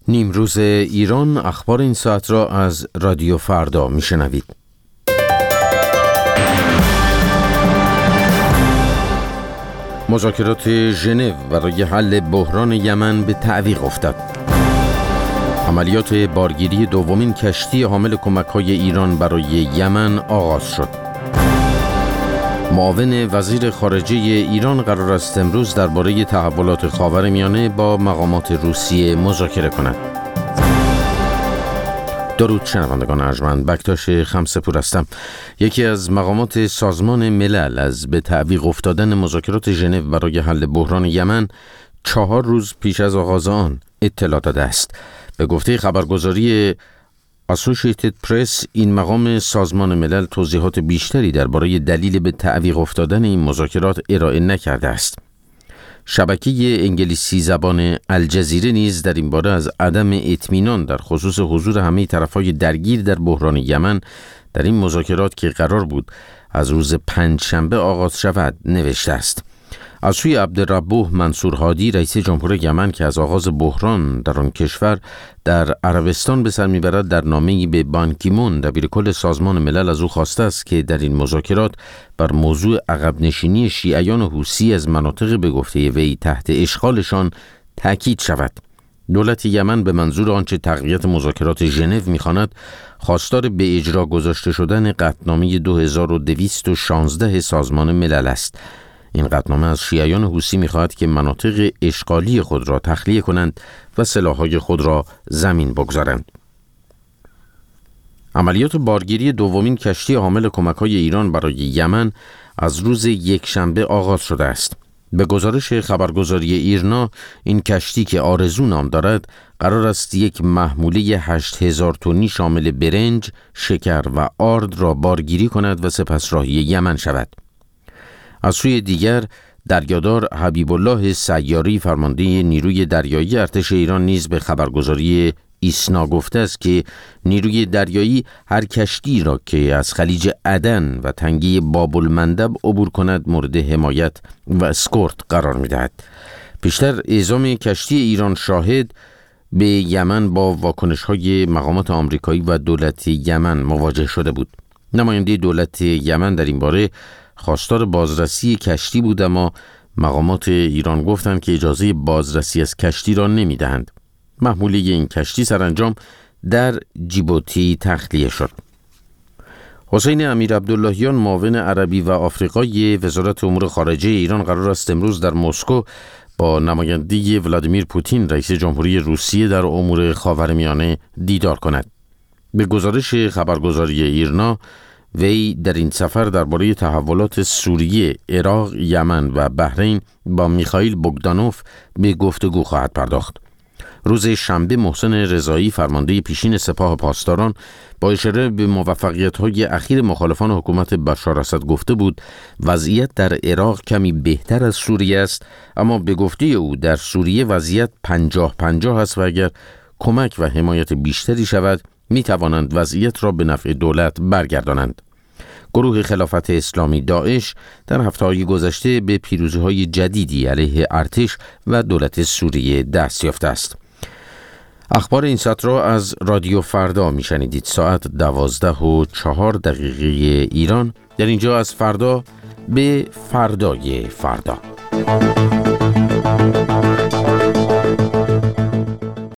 نیمروز ایران، اخبار این ساعت را از رادیو فردا میشنوید. مذاکرات ژنو برای حل بحران یمن به تعویق افتاد. عملیات بارگیری دومین کشتی حامل کمک‌های ایران برای یمن آغاز شد. معاون وزیر خارجه ایران قرار است امروز درباره تحولات خاورمیانه با مقامات روسیه مذاکره کند. درود شنوندگان ارجمند، بکتاش خمسه‌پور هستم. یکی از مقامات سازمان ملل از به تعویق افتادن مذاکرات ژنو برای حل بحران یمن 4 روز پیش از آغاز آن اطلاع داده است. به گفته خبرگزاری اسوسییتد پرس، این مقام سازمان ملل توضیحات بیشتری درباره دلیل به تعویق افتادن این مذاکرات ارائه نکرده است. شبکه انگلیسی زبان الجزیره نیز در این باره از عدم اطمینان در خصوص حضور همه طرف‌های درگیر در بحران یمن در این مذاکرات که قرار بود از روز پنجشنبه آغاز شود نوشته است. از سوی عبدالربوح منصور هادی، رئیس جمهور یمن که از آغاز بحران در آن کشور در عربستان به سر میبرد، در نامه‌ای به بان کی مون دبیرکل سازمان ملل از او خواسته است که در این مذاکرات بر موضوع عقب نشینی شیعیان حوثی از مناطق به گفته وی تحت اشغالشان تاکید شود. دولت یمن به منظور آنچه تقویت مذاکرات ژنو می‌خواند، خواستار به اجرا گذاشته شدن قطعنامه 2216 سازمان ملل است. این قطعنامه از شیعیان حوثی می‌خواهد که مناطق اشغالی خود را تخلیه کنند و سلاح‌های خود را زمین بگذارند. عملیات بارگیری دومین کشتی حامل کمک‌های ایران برای یمن از روز یکشنبه آغاز شده است. به گزارش خبرگزاری ایرنا، این کشتی که آرزو نام دارد قرار است یک محموله 8000 تنی شامل برنج، شکر و آرد را بارگیری کند و سپس راهی یمن شود. از سوی دیگر، دریادار حبیب الله سیاری، فرمانده نیروی دریایی ارتش ایران، نیز به خبرگزاری ایسنا گفته است که نیروی دریایی هر کشتی را که از خلیج عدن و تنگه باب المندب عبور کند مورد حمایت و اسکورت قرار می‌دهد. پیشتر اعزام کشتی ایران شاهد به یمن با واکنش‌های مقامات آمریکایی و دولت یمن مواجه شده بود. نماینده دولت یمن در این باره خواستار بازرسی کشتی بود، اما مقامات ایران گفتند که اجازه بازرسی از کشتی را نمی‌دهند. محموله این کشتی سرانجام در جیبوتی تخلیه شد. حسین امیر عبداللهیان، معاون عربی و آفریقای وزارت امور خارجه ایران، قرار است امروز در مسکو با نماینده ولادیمیر پوتین، رئیس جمهوری روسیه، در امور خاورمیانه دیدار کند. به گزارش خبرگزاری ایرنا، وی در این سفر درباره تحولات سوریه، عراق، یمن و بحرین با میخائیل بوگدانوف به گفتگو خواهد پرداخت. روز شنبه، محسن رضایی، فرمانده پیشین سپاه پاسداران، با اشاره به موفقیت‌های اخیر مخالفان حکومت بشار اسد گفته بود وضعیت در عراق کمی بهتر از سوریه است، اما به گفته او در سوریه وضعیت 50-50 است و اگر کمک و حمایت بیشتری شود می توانند وضعیت را به نفع دولت برگردانند. گروه خلافت اسلامی داعش در هفته‌های گذشته به پیروزی‌های جدیدی علیه ارتش و دولت سوریه دست یافته است. اخبار این ساعت را از رادیو فردا میشنیدید. ساعت 12:04 ایران. در اینجا از فردا به فردای فردا.